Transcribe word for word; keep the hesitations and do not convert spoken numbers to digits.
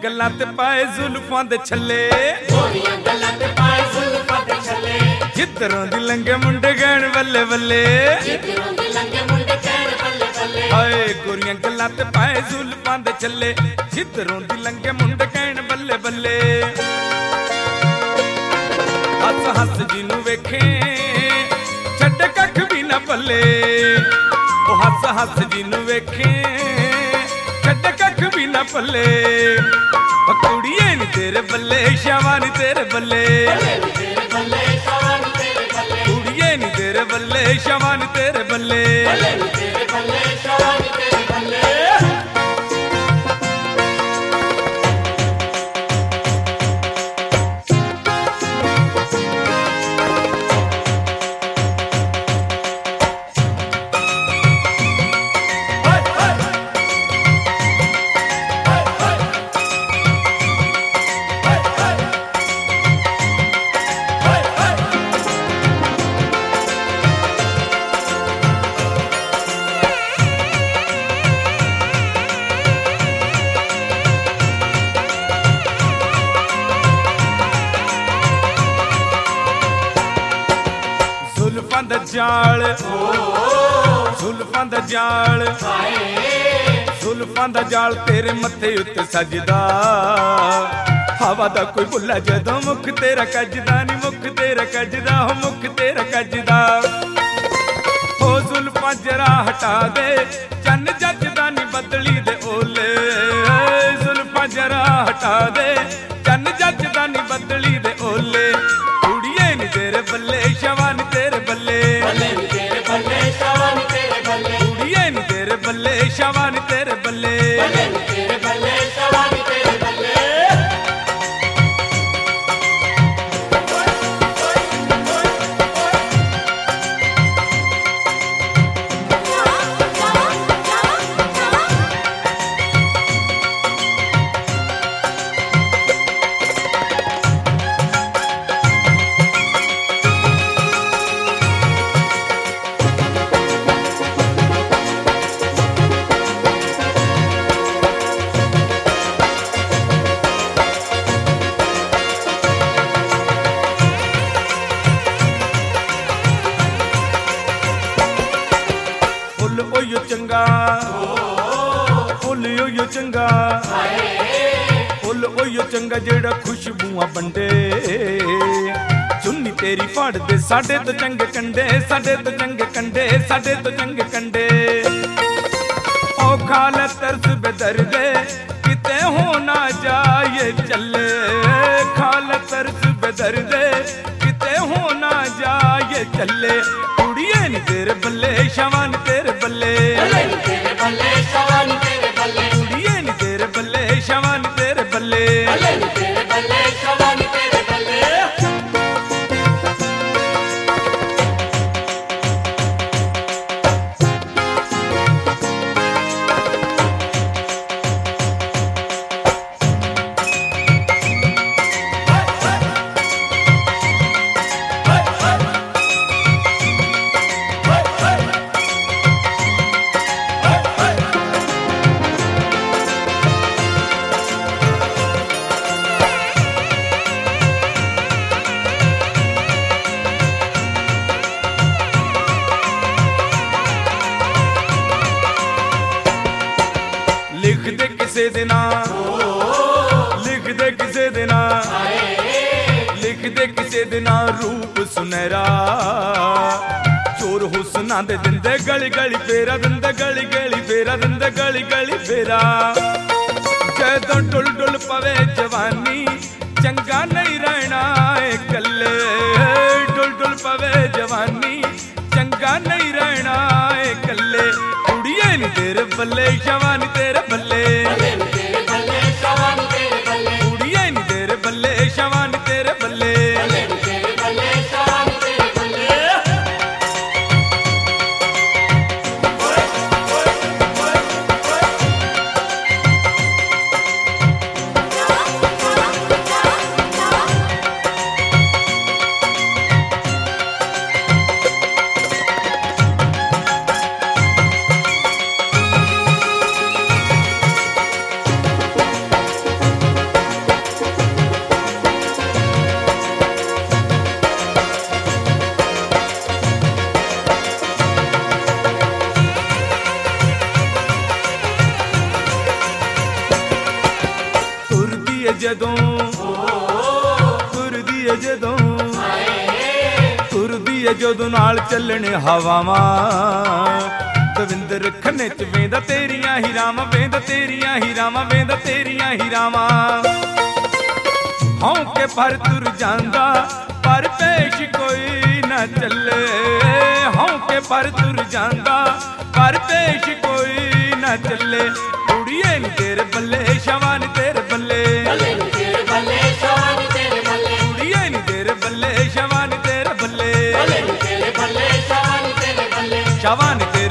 गल्लां ते पाए जुल्फां दे छल्ले, गोरियां गल्लां ते पाए जुल्फां दे छल्ले, जिधरों दी लंघे मुंडे गैण बल्ले बल्ले, जिधरों दी लंघे मुंडे गैण बल्ले बल्ले। हाय गोरियां गल्लां ते पाए जुल्फां दे छल्ले, जिधरों दी लंघे मुंडे गैण बल्ले बल्ले। हस हस जिनू वेखे छड्डे कख भी ना पल्ले, ओ हस हस जिनू वेखे छड्डे कख भी ना पल्ले। ओ कुड़िए नी तेरे बल्ले शावां नी तेरे बल्ले, तेरे बल्ले शावां नी तेरे बल्ले, कुड़िए नी तेरे बल्ले शावां नी तेरे बल्ले। तेरे बल्ले शावां नी तेरे बल्ले। जुल्फां दा जाल, जुल्फां दा जाल, जुल्फां दा जाल तेरे मत्थे उत्ते सजदा। हवा दा कोई बुल्ला जदों मुख तेरा कजदा नी, मुख तेरा कजदा हो मुख तेरा कजदा। ओ जुल्फां जरा हटा दे चन्न जजदा नी बदली दे ओले, जुल्फां जरा हटा दे चन्न जजदा नी बदली दे ओले। कुड़िए नी तेरे बल्ले शावां नी तेरे बल्ले, तेरे बल्ले शावां नी तेरे बल्ले, कुड़िए नी तेरे बल्ले शावां नी तेरे बल्ले। तेरे बल्ले शावां नी तेरे बल्ले। फुल ओयो चंगा, फुल ओयो चंगा, फुल ओयो चंगा जेड़ा खुशबूआं बंडे। चुन्नी तेरी फाड़ दे साडे तो चंगे कंडे, साडे तो चंगे कंडे, साडे तो चंगे कंडे। ओ खाल तरस बेदर्दे किते हो ना जाए चले, खाल तरस बेदर्दे किते हो ना जाए चले। कुड़िए नी तेरे बल्ले शावां नी तेरे बल्ले, तेरे बल्ले शावां नी तेरे बल्ले, कुड़िए नी तेरे बल्ले शावां नी तेरे बल्ले। तेरे बल्ले शावां नी तेरे बल्ले। लिख दे किसे दे नां, लिख दे किसे दे नां, लिख दे किसे दे नां रूप सुनहरा। चोर हुस्ना दे दिंदे गली गली फेरा, दिंदे गली गली फेरा, दिंदे गली गली फेरा। जदों डुल डुल पवे जवानी चंगा नहीं रहना ए कल्ले, डुल डुल पवे जवानी चंगा नहीं रहना ए कल्ले। कुड़िए नी तेरे बल्ले शावां नी तेरे बल्ले, तेरे बल्ले शावां नी तेरे बल्ले, कुड़िए नी तेरे बल्ले शावां नी तेरे बल्ले। तेरे बल्ले शावां नी तेरे बल्ले। ਜਦੋਂ ਤੁਰਦੀ ਏ ਜਦੋਂ ਤੁਰਦੀ ਏ ਜਦੋਂ ਨਾਲ ਚੱਲਣ ਹਵਾਵਾਂ ਦਵਿੰਦਰ ਖੰਨੇ ਚ ਵੇਂਦਾ ਤੇਰੀਆਂ ਹੀ ਰਾਵਾਂ ਵੇਂਦਾ ਤੇਰੀਆਂ ਹੀ ਰਾਵਾਂ ਵੇਂਦਾ ਤੇਰੀਆਂ ਹੀ ਰਾਵਾਂ ਹਉ ਕੇ ਪਰ ਤੁਰ ਜਾਂਦਾ ਪਰ ਪੇਸ਼ ਕੋਈ ਨਾ ਚੱਲੇ ਹਉ ਕੇ ਪਰ ਤੁਰ ਜਾਂਦਾ ਪਰ ਪੇਸ਼ ਕੋਈ ਨਾ ਚੱਲੇ ਕੁੜੀਏ ਨੀ ਤੇਰੇ ਬੱਲੇ ਸ਼ਵਾਂ ਨੀ ਤੇਰੇ ਬੱਲੇ ਬੱਲੇ ਨੀ ਤੇਰੇ ਬੱਲੇ ਸ਼ਵਾਂ ਨੀ ਤੇਰੇ ਬੱਲੇ ਕੁੜੀਏ ਨੀ ਤੇਰੇ ਬੱਲੇ ਸ਼ਵਾਂ ਨੀ ਤੇਰੇ ਬੱਲੇ ਬੱਲੇ ਨੀ ਤੇਰੇ ਬੱਲੇ ਸ਼ਵਾਂ ਨੀ ਤੇਰੇ ਬੱਲੇ ਸ਼ਵਾਂ ਨੀ